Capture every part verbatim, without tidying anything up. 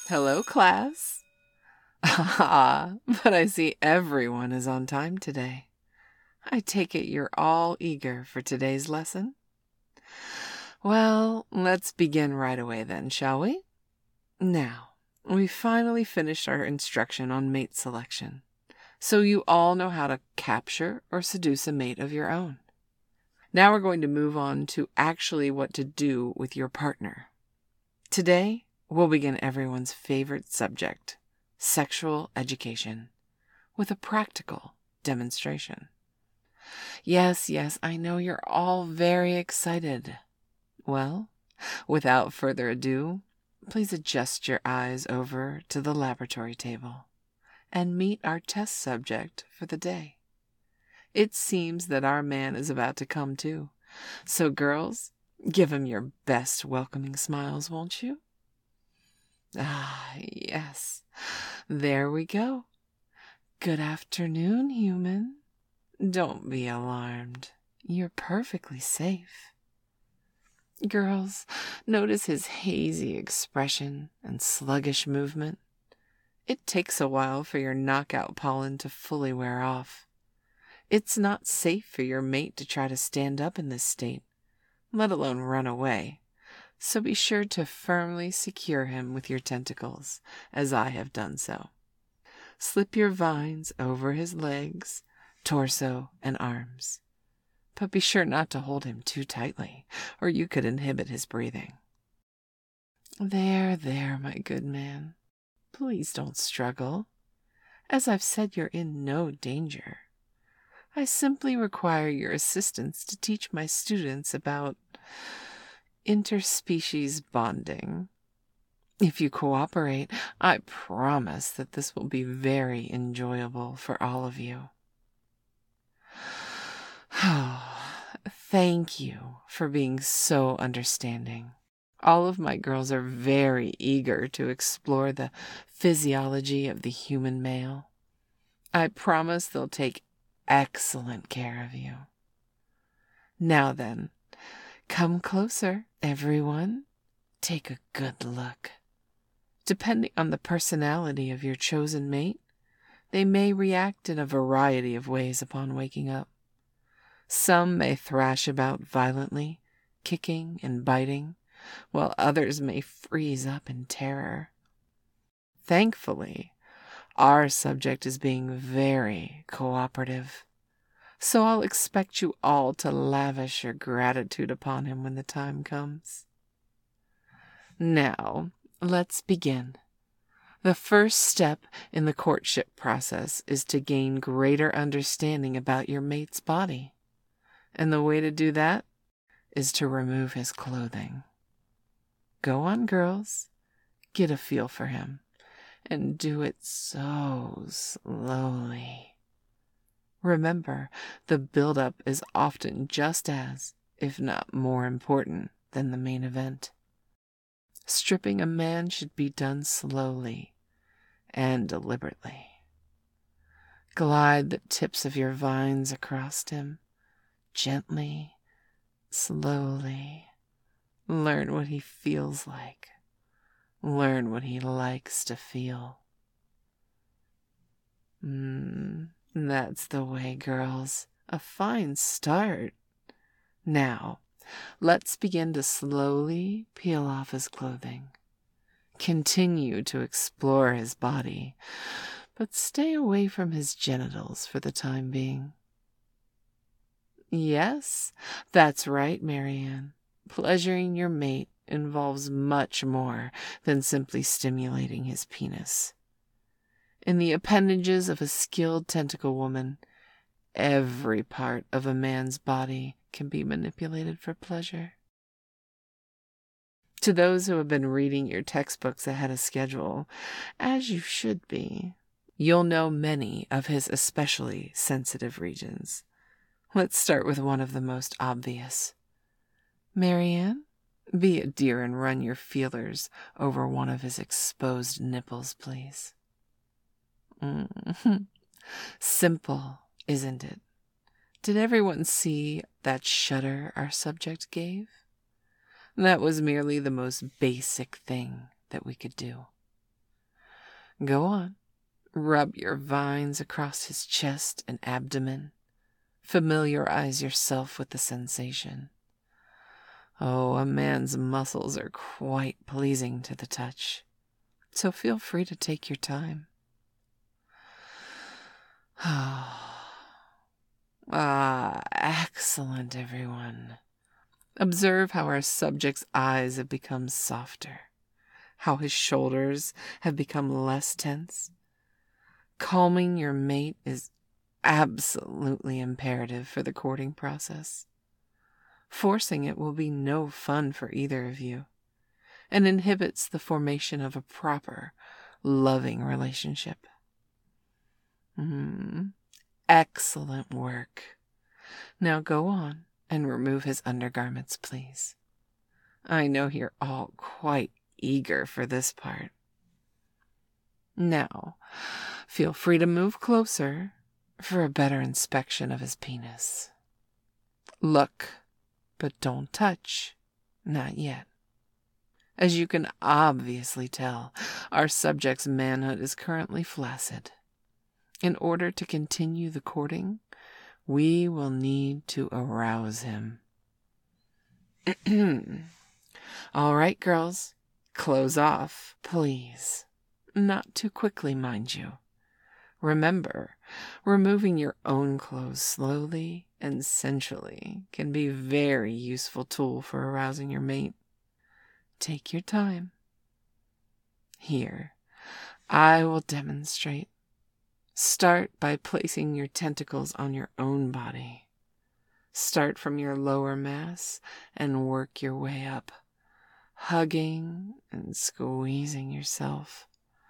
Hello, class. Ah, but I see everyone is on time today. I take it you're all eager for today's lesson? Well, let's begin right away then, shall we? Now, we finally finished our instruction on mate selection, so you all know how to capture or seduce a mate of your own. Now we're going to move on to actually what to do with your partner. Today, we'll begin everyone's favorite subject, sexual education, with a practical demonstration. Yes, yes, I know you're all very excited. Well, without further ado, please adjust your eyes over to the laboratory table and meet our test subject for the day. It seems that our man is about to come too, so girls, give him your best welcoming smiles, won't you? Ah, yes. There we go. Good afternoon, human. Don't be alarmed. You're perfectly safe. Girls, notice his hazy expression and sluggish movement. It takes a while for your knockout pollen to fully wear off. It's not safe for your mate to try to stand up in this state, let alone run away. So be sure to firmly secure him with your tentacles, as I have done so. Slip your vines over his legs, torso, and arms. But be sure not to hold him too tightly, or you could inhibit his breathing. There, there, my good man. Please don't struggle. As I've said, you're in no danger. I simply require your assistance to teach my students about interspecies bonding. If you cooperate, I promise that this will be very enjoyable for all of you. Thank you for being so understanding. All of my girls are very eager to explore the physiology of the human male. I promise they'll take excellent care of you. Now then, come closer, everyone. Take a good look. Depending on the personality of your chosen mate, they may react in a variety of ways upon waking up. Some may thrash about violently, kicking and biting, while others may freeze up in terror. Thankfully, our subject is being very cooperative, so I'll expect you all to lavish your gratitude upon him when the time comes. Now, let's begin. The first step in the courtship process is to gain greater understanding about your mate's body. And the way to do that is to remove his clothing. Go on, girls. Get a feel for him. And do it so slowly. Remember, the build-up is often just as, if not more important than the main event. Stripping a man should be done slowly and deliberately. Glide the tips of your vines across him, gently, slowly. Learn what he feels like. Learn what he likes to feel. Hmm, that's the way, girls. A fine start. Now, let's begin to slowly peel off his clothing. Continue to explore his body, but stay away from his genitals for the time being. Yes, that's right, Marianne. Pleasuring your mate involves much more than simply stimulating his penis. In the appendages of a skilled tentacle woman, every part of a man's body can be manipulated for pleasure. To those who have been reading your textbooks ahead of schedule, as you should be, you'll know many of his especially sensitive regions. Let's start with one of the most obvious. Marianne, be a dear and run your feelers over one of his exposed nipples, please. Mm-hmm. Simple, isn't it? Did everyone see that shudder our subject gave? That was merely the most basic thing that we could do. Go on. Rub your vines across his chest and abdomen. Familiarize yourself with the sensation. Oh, a man's muscles are quite pleasing to the touch, so feel free to take your time. Ah, excellent, everyone. Observe how our subject's eyes have become softer, how his shoulders have become less tense. Calming your mate is absolutely imperative for the courting process. Forcing it will be no fun for either of you, and inhibits the formation of a proper, loving relationship. Mm, excellent work. Now go on and remove his undergarments, please. I know you're all quite eager for this part. Now, feel free to move closer for a better inspection of his penis. Look, but don't touch. Not yet. As you can obviously tell, our subject's manhood is currently flaccid. In order to continue the courting, we will need to arouse him. All right, girls, clothes off, please. Not too quickly, mind you. Remember, removing your own clothes slowly and sensually can be a very useful tool for arousing your mate. Take your time. Here, I will demonstrate. Start by placing your tentacles on your own body. Start from your lower mass and work your way up, hugging and squeezing yourself.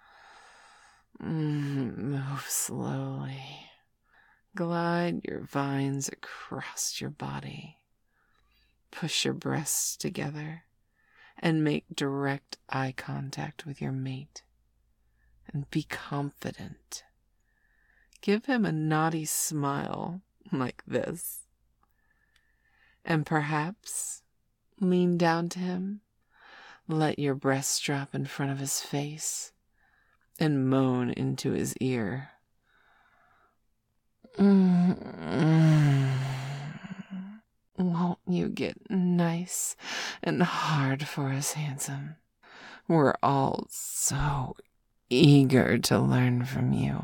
Mm, move slowly. Glide your vines across your body. Push your breasts together and make direct eye contact with your mate. And be confident. Give him a naughty smile like this. And perhaps lean down to him, let your breasts drop in front of his face, and moan into his ear. Mm-hmm. Won't you get nice and hard for us, handsome? We're all so eager to learn from you.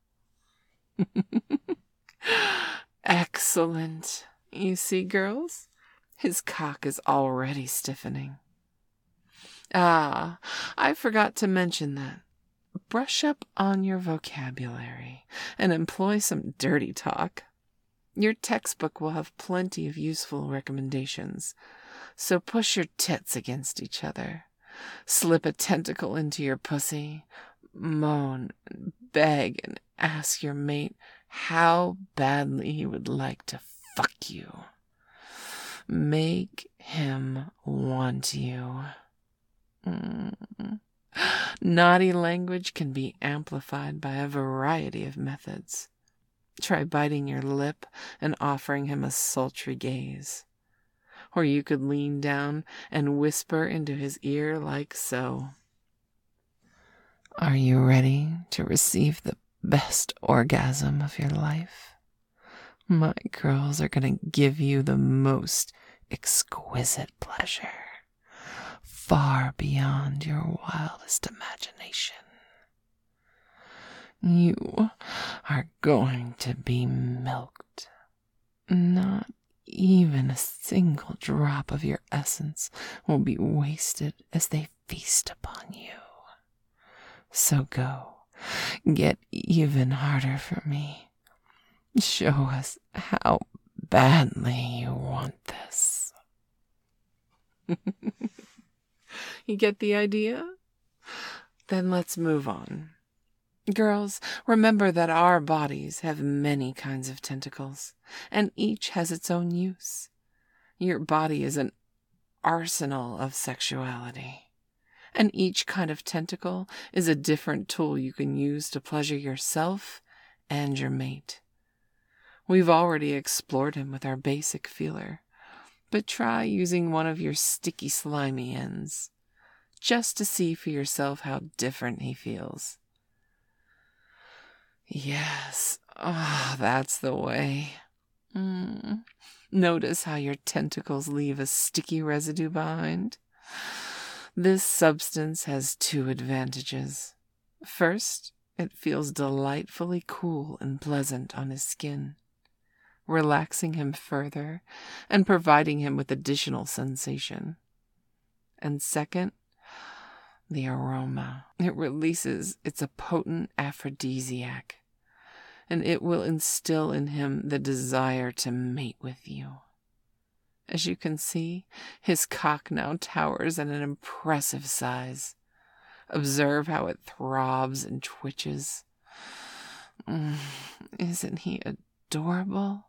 Excellent. You see, girls, his cock is already stiffening. Ah, I forgot to mention that. Brush up on your vocabulary and employ some dirty talk. Your textbook will have plenty of useful recommendations, so push your tits against each other. Slip a tentacle into your pussy. Moan, beg, and ask your mate how badly he would like to fuck you. Make him want you. Mm. Naughty language can be amplified by a variety of methods. Try biting your lip and offering him a sultry gaze. Or you could lean down and whisper into his ear like so. Are you ready to receive the best orgasm of your life? My girls are going to give you the most exquisite pleasure, far beyond your wildest imagination. You are going to be milked. Not even a single drop of your essence will be wasted as they feast upon you. So go, get even harder for me. Show us how badly you want this. You get the idea? Then let's move on. Girls, remember that our bodies have many kinds of tentacles, and each has its own use. Your body is an arsenal of sexuality, and each kind of tentacle is a different tool you can use to pleasure yourself and your mate. We've already explored him with our basic feeler, but try using one of your sticky, slimy ends, just to see for yourself how different he feels. Yes. Oh, that's the way. Mm. Notice how your tentacles leave a sticky residue behind? This substance has two advantages. First, it feels delightfully cool and pleasant on his skin, relaxing him further and providing him with additional sensation. And second, the aroma. It releases its a potent aphrodisiac, and it will instill in him the desire to mate with you. As you can see, his cock now towers at an impressive size. Observe how it throbs and twitches. Mm, isn't he adorable?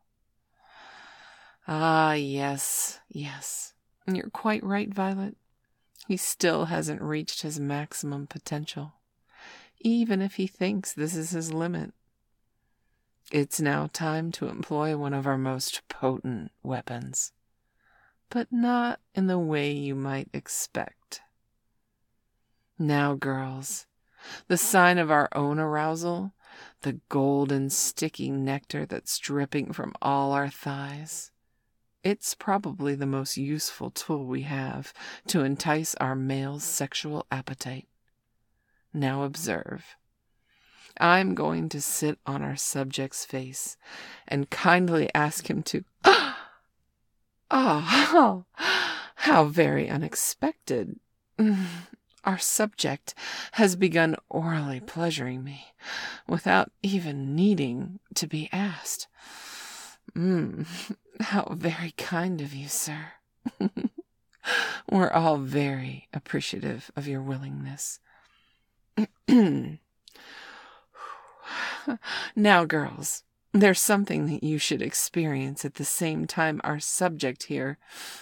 Ah, yes, yes. You're quite right, Violet. He still hasn't reached his maximum potential, even if he thinks this is his limit. It's now time to employ one of our most potent weapons, but not in the way you might expect. Now, girls, the sign of our own arousal, the golden sticky nectar that's dripping from all our thighs. It's probably the most useful tool we have to entice our male's sexual appetite. Now observe. I'm going to sit on our subject's face and kindly ask him to... Oh, how very unexpected. Our subject has begun orally pleasuring me without even needing to be asked. Mm, how very kind of you, sir. We're all very appreciative of your willingness. Now, girls, there's something that you should experience at the same time our subject here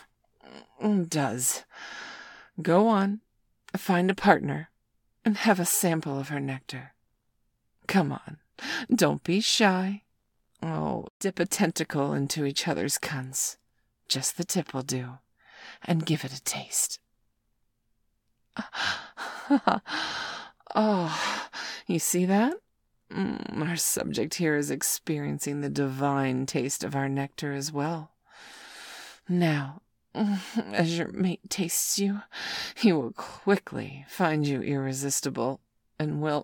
does. Go on, find a partner, and have a sample of her nectar. Come on, don't be shy. Oh, dip a tentacle into each other's cunts. Just the tip will do. And give it a taste. Oh, you see that? Mm, our subject here is experiencing the divine taste of our nectar as well. Now, as your mate tastes you, he will quickly find you irresistible and will...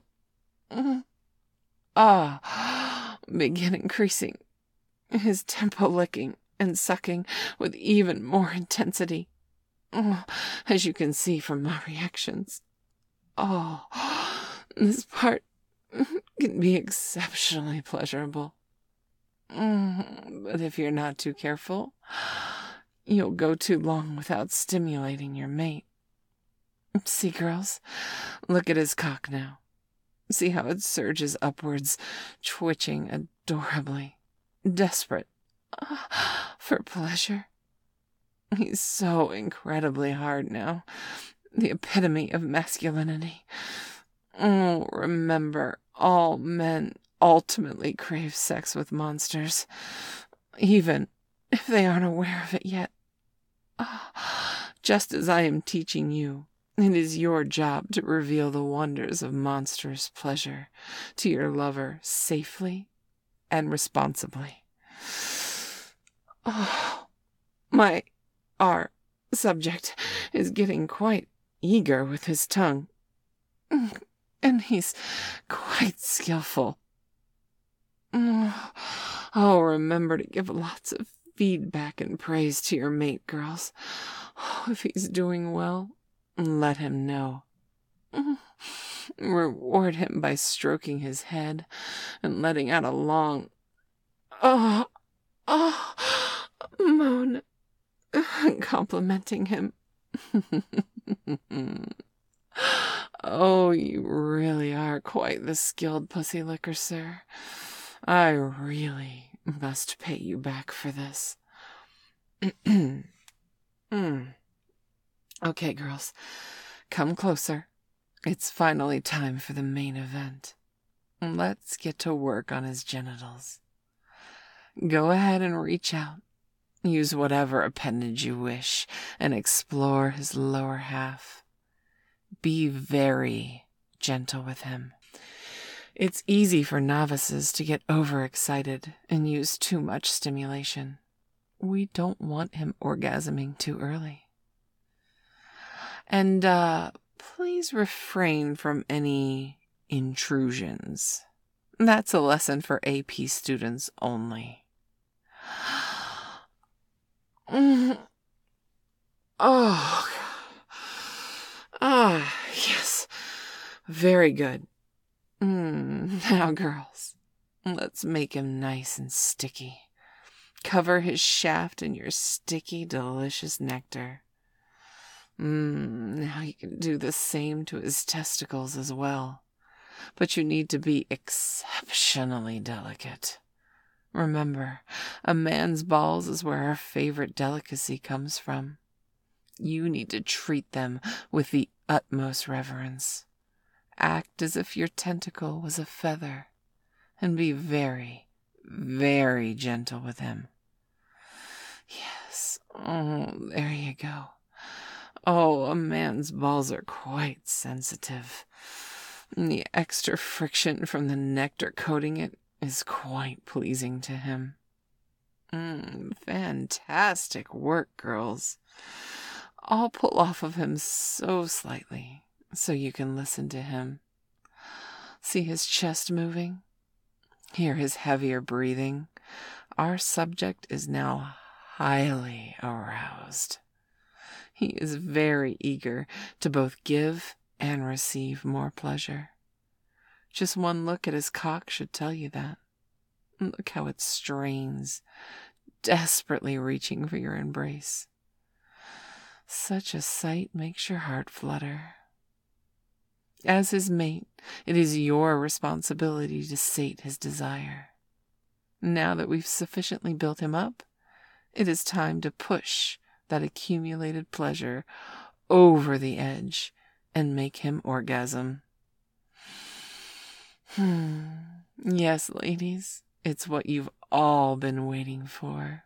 Ah, begin increasing his tempo, licking and sucking with even more intensity, as you can see from my reactions. Oh, this part can be exceptionally pleasurable. But if you're not too careful, you'll go too long without stimulating your mate. See, girls, look at his cock now. See how it surges upwards, twitching adorably, desperate for pleasure. He's so incredibly hard now, the epitome of masculinity. Oh, remember, all men ultimately crave sex with monsters, even if they aren't aware of it yet. Just as I am teaching you, it is your job to reveal the wonders of monstrous pleasure to your lover safely and responsibly. Oh, my, our subject is getting quite eager with his tongue, and he's quite skillful. Oh, remember to give lots of feedback and praise to your mate, girls. Oh, if he's doing well, let him know. Reward him by stroking his head and letting out a long, oh, oh, moan, complimenting him. Oh, you really are quite the skilled pussy licker, sir. I really must pay you back for this. mm. Okay, girls, come closer. It's finally time for the main event. Let's get to work on his genitals. Go ahead and reach out. Use whatever appendage you wish and explore his lower half. Be very gentle with him. It's easy for novices to get overexcited and use too much stimulation. We don't want him orgasming too early. And, uh, please refrain from any intrusions. That's a lesson for A P students only. Mm. Oh, ah, yes, very good. Mm. Now, girls, let's make him nice and sticky. Cover his shaft in your sticky, delicious nectar. Mm. Now you can do the same to his testicles as well. But you need to be exceptionally delicate. Remember, a man's balls is where our favorite delicacy comes from. You need to treat them with the utmost reverence. Act as if your tentacle was a feather, and be very, very gentle with him. Yes, oh, there you go. Oh, a man's balls are quite sensitive. And the extra friction from the nectar coating it is quite pleasing to him. Mm, fantastic work, girls. I'll pull off of him so slightly so you can listen to him. See his chest moving? Hear his heavier breathing? Our subject is now highly aroused. He is very eager to both give and receive more pleasure. Just one look at his cock should tell you that. Look how it strains, desperately reaching for your embrace. Such a sight makes your heart flutter. As his mate, it is your responsibility to sate his desire. Now that we've sufficiently built him up, it is time to push that accumulated pleasure over the edge and make him orgasm. Hmm. Yes, ladies, it's what you've all been waiting for.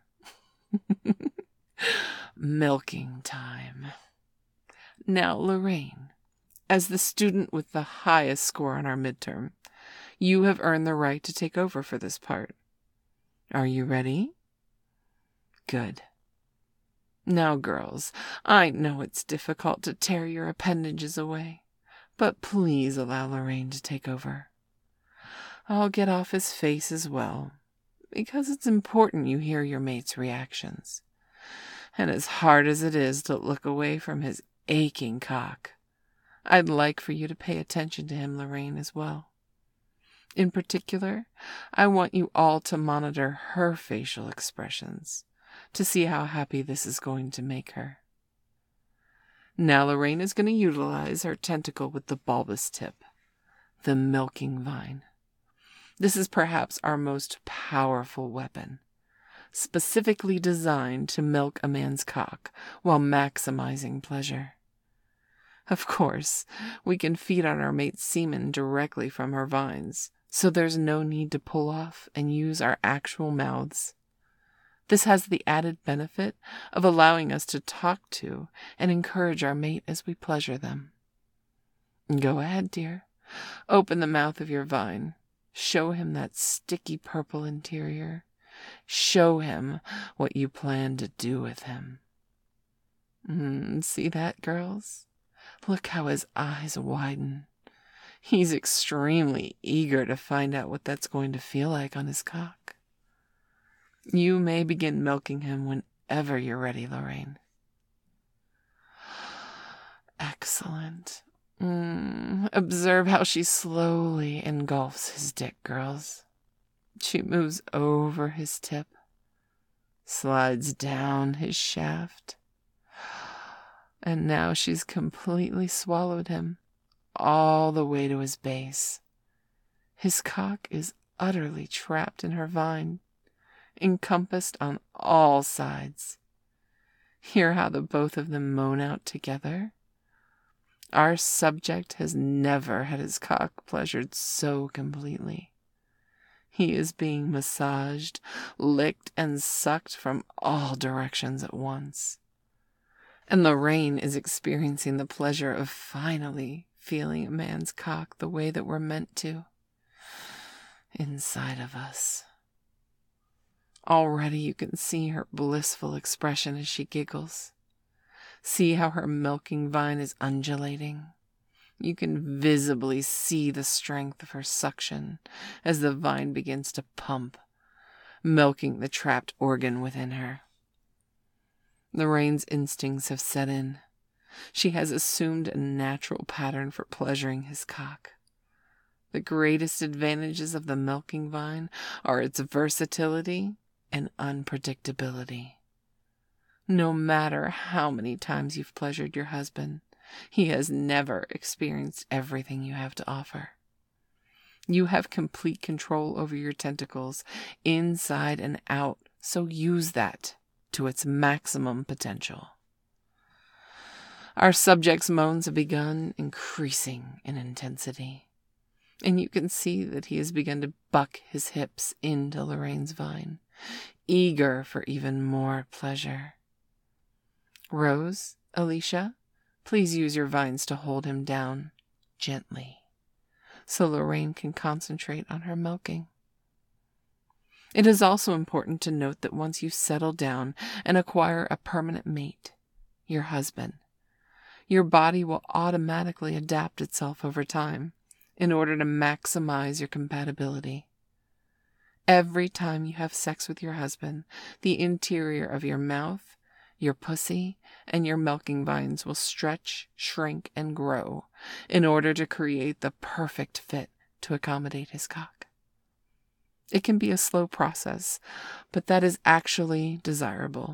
Milking time. Now, Lorraine, as the student with the highest score on our midterm, you have earned the right to take over for this part. Are you ready? Good. Now, girls, I know it's difficult to tear your appendages away, but please allow Lorraine to take over. I'll get off his face as well, because it's important you hear your mate's reactions. And as hard as it is to look away from his aching cock, I'd like for you to pay attention to him, Lorraine, as well. In particular, I want you all to monitor her facial expressions to see how happy this is going to make her. Now Lorraine is going to utilize her tentacle with the bulbous tip, the milking vine. This is perhaps our most powerful weapon, specifically designed to milk a man's cock while maximizing pleasure. Of course, we can feed on our mate's semen directly from her vines, so there's no need to pull off and use our actual mouths. This has the added benefit of allowing us to talk to and encourage our mate as we pleasure them. Go ahead, dear. Open the mouth of your vine. Show him that sticky purple interior. Show him what you plan to do with him. Mm, see that, girls? Look how his eyes widen. He's extremely eager to find out what that's going to feel like on his cock. You may begin milking him whenever you're ready, Lorraine. Excellent. Mm, observe how she slowly engulfs his dick, girls. She moves over his tip, slides down his shaft, and now she's completely swallowed him all the way to his base. His cock is utterly trapped in her vine, encompassed on all sides. Hear how the both of them moan out together? Our subject has never had his cock pleasured so completely. He is being massaged, licked, and sucked from all directions at once. And Lorraine is experiencing the pleasure of finally feeling a man's cock the way that we're meant to. inside of us. Already you can see her blissful expression as she giggles. See how her milking vine is undulating. You can visibly see the strength of her suction as the vine begins to pump, milking the trapped organ within her. Lorraine's instincts have set in. She has assumed a natural pattern for pleasuring his cock. The greatest advantages of the milking vine are its versatility and unpredictability. No matter how many times you've pleasured your husband, he has never experienced everything you have to offer. You have complete control over your tentacles, inside and out, so use that to its maximum potential. Our subject's moans have begun increasing in intensity, and you can see that he has begun to buck his hips into Lorraine's vine, eager for even more pleasure. Rose, Alicia, please use your vines to hold him down gently, so Lorraine can concentrate on her milking. It is also important to note that once you settle down and acquire a permanent mate, your husband, your body will automatically adapt itself over time in order to maximize your compatibility. Every time you have sex with your husband, the interior of your mouth, your pussy, and your milking vines will stretch, shrink, and grow in order to create the perfect fit to accommodate his cock. It can be a slow process, but that is actually desirable.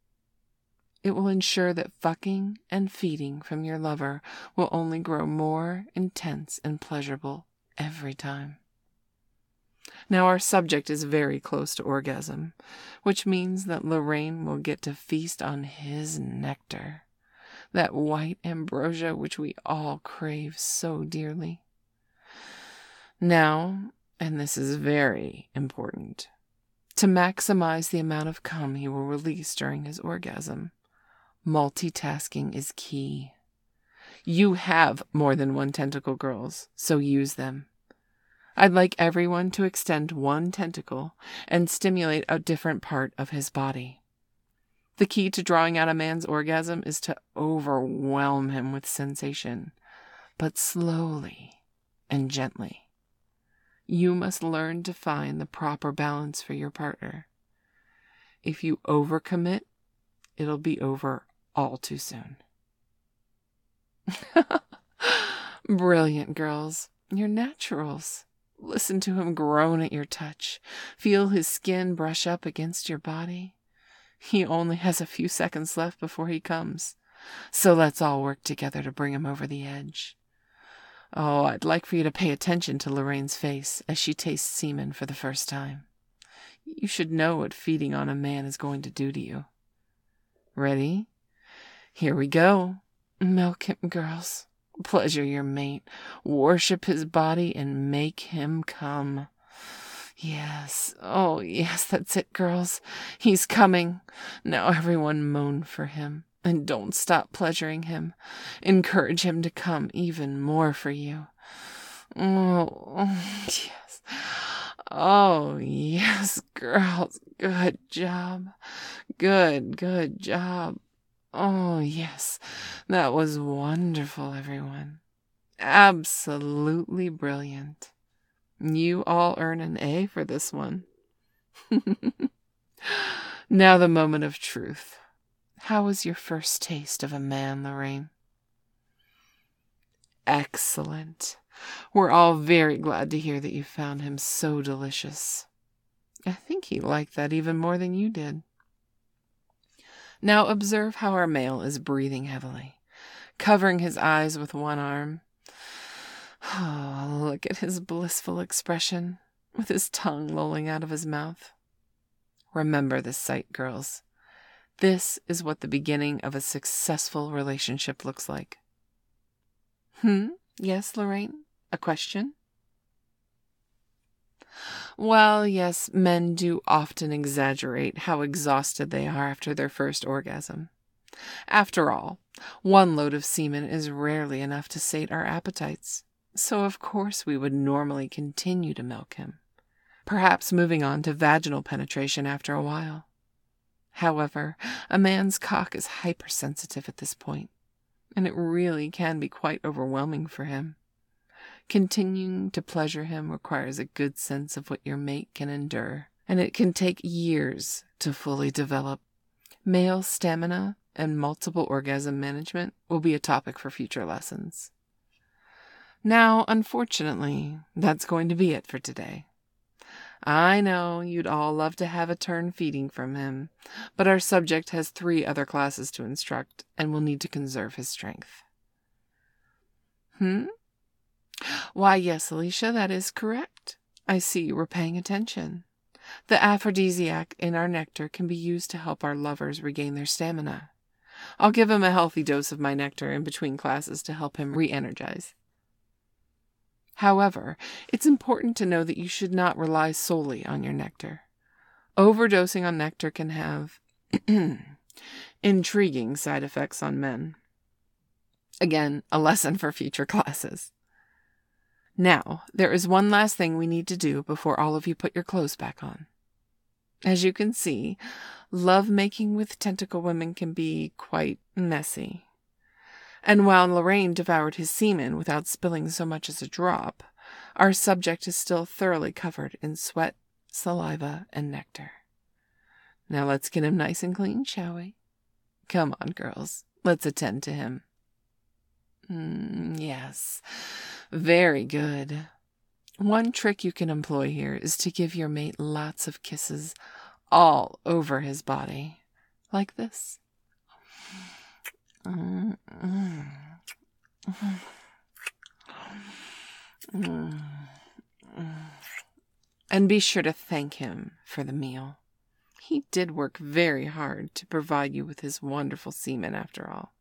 It will ensure that fucking and feeding from your lover will only grow more intense and pleasurable every time. Now our subject is very close to orgasm, which means that Lorraine will get to feast on his nectar, that white ambrosia which we all crave so dearly. Now, and this is very important, to maximize the amount of cum he will release during his orgasm, multitasking is key. You have more than one tentacle, girls, so use them. I'd like everyone to extend one tentacle and stimulate a different part of his body. The key to drawing out a man's orgasm is to overwhelm him with sensation, but slowly and gently. You must learn to find the proper balance for your partner. If you overcommit, it'll be over all too soon. Brilliant, girls. You're naturals. Listen to him groan at your touch. Feel his skin brush up against your body. He only has a few seconds left before he comes, so let's all work together to bring him over the edge. Oh, I'd like for you to pay attention to Lorraine's face as she tastes semen for the first time. You should know what feeding on a man is going to do to you. Ready? Here we go. Milk him, girls. Pleasure your mate. Worship his body and make him come. Yes. Oh, yes, that's it, girls. He's coming. Now everyone moan for him. And don't stop pleasuring him. Encourage him to come even more for you. Oh, yes. Oh, yes, girls. Good job. Good, good job. Oh, yes. That was wonderful, everyone. Absolutely brilliant. You all earn an A for this one. Now the moment of truth. How was your first taste of a man, Lorraine? Excellent. We're all very glad to hear that you found him so delicious. I think he liked that even more than you did. Now observe how our male is breathing heavily, covering his eyes with one arm. Oh, look at his blissful expression, with his tongue lolling out of his mouth. Remember this sight, girls. This is what the beginning of a successful relationship looks like. Hmm? Yes, Lorraine? A question? Well, yes, men do often exaggerate how exhausted they are after their first orgasm. After all, one load of semen is rarely enough to sate our appetites, so of course we would normally continue to milk him. perhaps moving on to vaginal penetration after a while. However, a man's cock is hypersensitive at this point, and it really can be quite overwhelming for him. Continuing to pleasure him requires a good sense of what your mate can endure, and it can take years to fully develop. Male stamina and multiple orgasm management will be a topic for future lessons. Now, unfortunately, that's going to be it for today. I know you'd all love to have a turn feeding from him, but our subject has three other classes to instruct and will need to conserve his strength. Hmm? Why, yes, Alicia, that is correct. I see you were paying attention. The aphrodisiac in our nectar can be used to help our lovers regain their stamina. I'll give him a healthy dose of my nectar in between classes to help him re-energize. However, it's important to know that you should not rely solely on your nectar. Overdosing on nectar can have intriguing side effects on men. Again, a lesson for future classes. Now, there is one last thing we need to do before all of you put your clothes back on. As you can see, love-making with tentacle women can be quite messy. And while Lorraine devoured his semen without spilling so much as a drop, our subject is still thoroughly covered in sweat, saliva, and nectar. Now let's get him nice and clean, shall we? Come on, girls. Let's attend to him. Mm, yes, very good. One trick you can employ here is to give your mate lots of kisses all over his body, like this. Mm, mm, mm, mm, mm. And be sure to thank him for the meal. He did work very hard to provide you with his wonderful semen after all.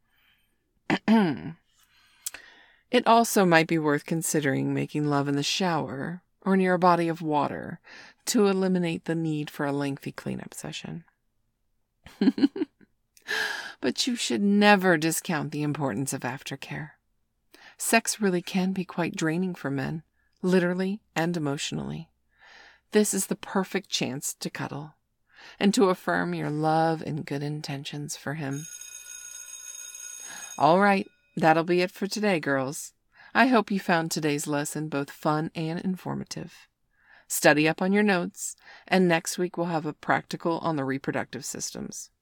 It also might be worth considering making love in the shower or near a body of water to eliminate the need for a lengthy cleanup session. But you should never discount the importance of aftercare. Sex really can be quite draining for men, literally and emotionally. This is the perfect chance to cuddle and to affirm your love and good intentions for him. All right, that'll be it for today, girls. I hope you found today's lesson both fun and informative. Study up on your notes, and next week we'll have a practical on the reproductive systems.